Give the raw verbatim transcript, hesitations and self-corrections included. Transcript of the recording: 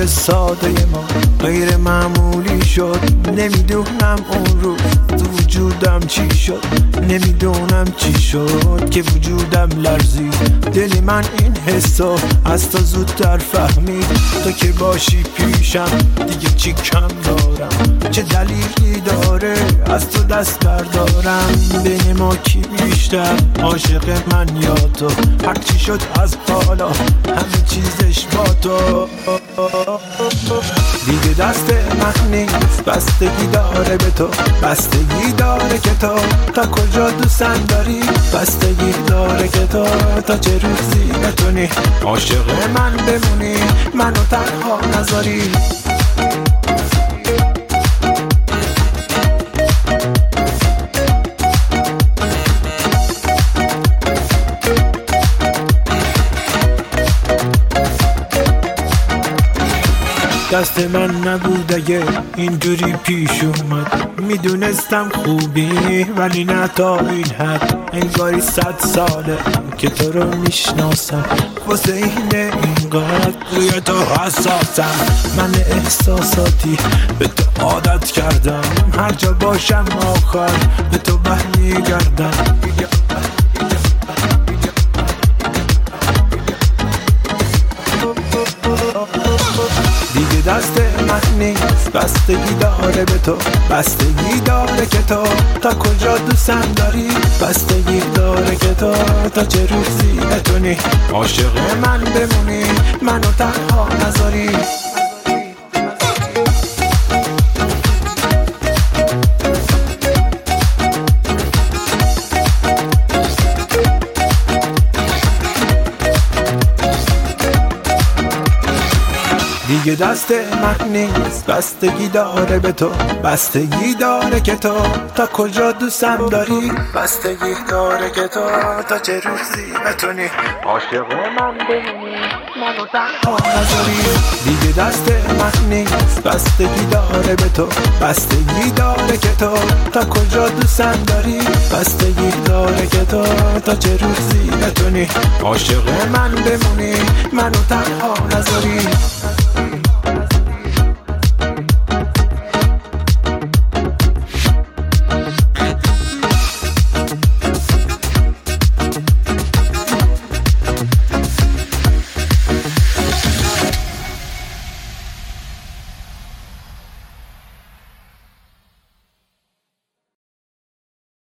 روز ساده ما غیر معمولی شد. نمیدونم اون روز تو وجودم چی شد، نمیدونم چی شد که وجودم لرزید. دل من این حسو از تو زودتر فهمید. تو که باشی پیشم دیگه چی کم دارم، چه دلیلی داره از تو دست بردارم. بین ما کی بیشتر عاشق من یا تو؟ هر چی شد از حالا همه چیزش با تو. دیگه دست من نیست، بستگی داره به تو، بستگی داره که تو تا کجا دوستم داری، بستگی داره که تو تا چه روزی بتونی عاشق من بمونی، منو تنها نذاری. دست من نبود اگه اینجوری پیش اومد. میدونستم خوبی ولی نه تا این حد. انگاری صد ساله که تو رو میشناسم، واسه اینه اینقدر روی تو حساسم. من احساساتی به تو عادت کردم، هر جا باشم آخر به تو برمیگردم. دیگه دست من نیست، بستگی داره به تو، بستگی داره که تو تا کجا دوستم داری، بستگی داره که تو تا چه روزی بتونی عاشق من بمونی، منو تنها نذاری. دیگه دست من نیست، بستگی داره به تو، بستگی داره که تو تا کجا دوستم داری، بستگی داره که تو تا چه روزی بتونی عاشق من بمونی، منو تنها نذاری. دیگه دست من نیست، بستگی داره به تو، بستگی داره که تو تا کجا دوستم داری، بستگی داره که تو تا چه روزی بتونی عاشق من بمونی، منو تنها نذاری.